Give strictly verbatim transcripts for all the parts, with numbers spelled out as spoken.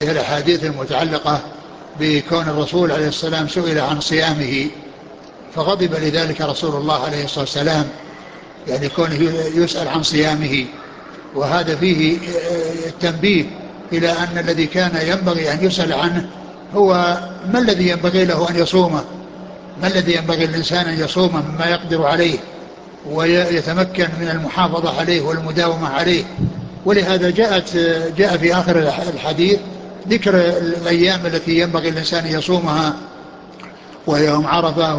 الأحاديث المتعلقة بكون الرسول عليه السلام سئل عن صيامه فغضب لذلك رسول الله عليه الصلاة والسلام، يعني كونه يسأل عن صيامه. وهذا فيه التنبيه إلى أن الذي كان ينبغي أن يسأل عنه هو ما الذي ينبغي له أن يصومه، ما الذي ينبغي الإنسان أن يصومه مما يقدر عليه ويتمكن من المحافظة عليه والمداومة عليه. ولهذا جاءت جاء في آخر الحديث ذكر الأيام التي ينبغي الإنسان أن يصومها، ويوم عرفة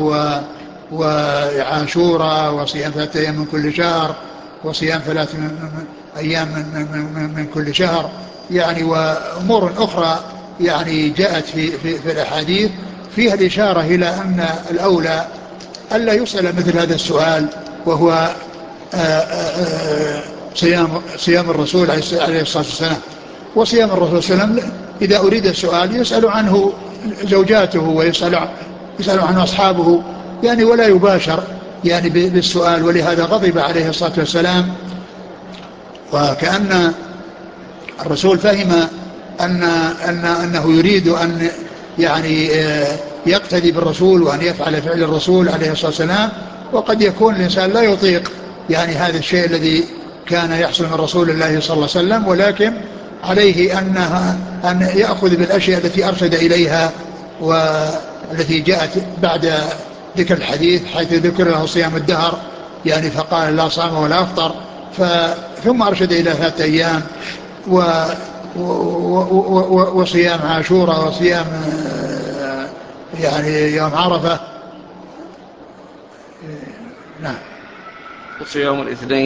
وعاشوراء وصيام ثلاثة أيام من كل شهر وصيام ثلاثة أيام من, من, من كل شهر، يعني وأمور أخرى يعني جاءت في, في, في الأحاديث فيها الإشارة إلى أن الأولى ألا يسأل مثل هذا السؤال، وهو آآ آآ صيام, صيام الرسول عليه الصلاة والسلام. وصيام الرسول صلى الله عليه وسلم إذا أريد السؤال يسأل عنه زوجاته ويسأل يسأل عنه أصحابه، يعني ولا يباشر يعني بالسؤال. ولهذا غضب عليه الصلاة والسلام، وكأن الرسول فهم أن أن أنه يريد أن يعني يقتدي بالرسول وأن يفعل فعل الرسول عليه الصلاة والسلام. وقد يكون الإنسان لا يطيق يعني هذا الشيء الذي كان يحصل من رسول الله صلى الله عليه وسلم، ولكن عليه أنها أن يأخذ بالأشياء التي أرشد إليها والتي جاءت بعد ذكر الحديث، حيث ذكر له صيام الدهر يعني فقال لا صام ولا أفطر، ثم أرشد إلى ثلاثة أيام و وصيام عاشوراء وصيام يعني يوم عرفة. نعم. وصيام الاثنين